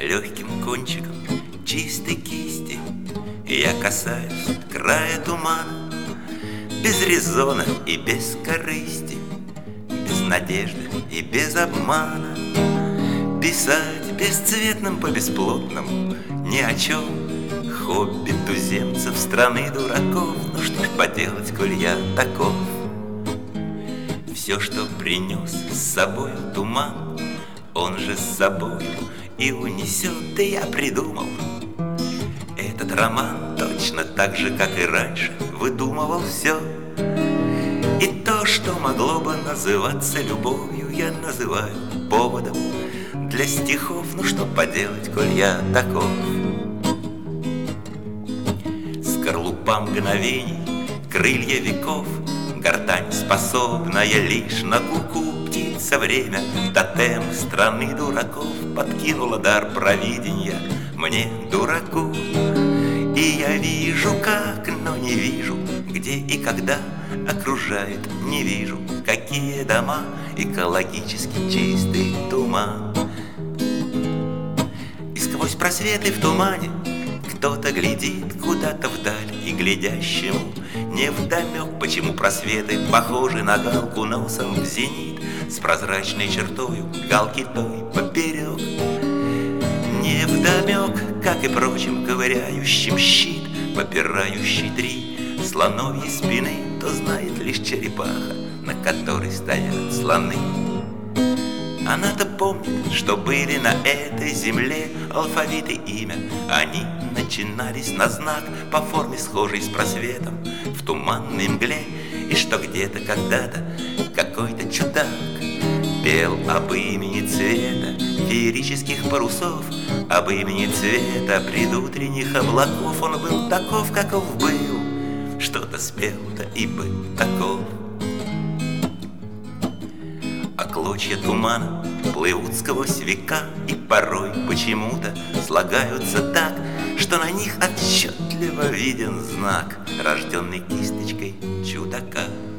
Легким кончиком чистой кисти я касаюсь края тумана, без резона и без корысти, без надежды и без обмана. Писать бесцветным по бесплотному ни о чем, хобби туземцев страны дураков. Ну что ж поделать, коль я таков. Все, что принес с собой туман, он же с собой и унесет. И я придумал этот роман точно так же, как и раньше выдумывал все. И то, что могло бы называться любовью, я называю поводом для стихов. Ну что поделать, коль я таков. Скорлупа мгновений, крылья веков, гортань, способная лишь на куку. Птица время, тотем страны дураков, подкинула дар провидения мне, дураку. И я вижу как, но не вижу, где и когда окружает. Не вижу, какие дома, экологически чистый туман. И сквозь просветы в тумане кто-то глядит куда-то вдаль, и глядящему невдомек, почему просветы похожи на галку носом в зенит, с прозрачной чертою галки той поперек. Невдомек, как и прочим ковыряющим щит, попирающий три слоновьи спины, то знает лишь черепаха, на которой стоят слоны. Она-то помнит, что были на этой земле алфавит и имя. Они начинались на знак по форме схожей с просветом в туманной мгле. И что где-то когда-то какой-то чудак пел об имени цвета феерических парусов, об имени цвета предутренних облаков. Он был таков, каков был, что-то спел-то и был таков. А клочья тумана плывут сквозь века, и порой почему-то слагаются так, что на них отчетливо виден знак, рожденный кисточкой чудака.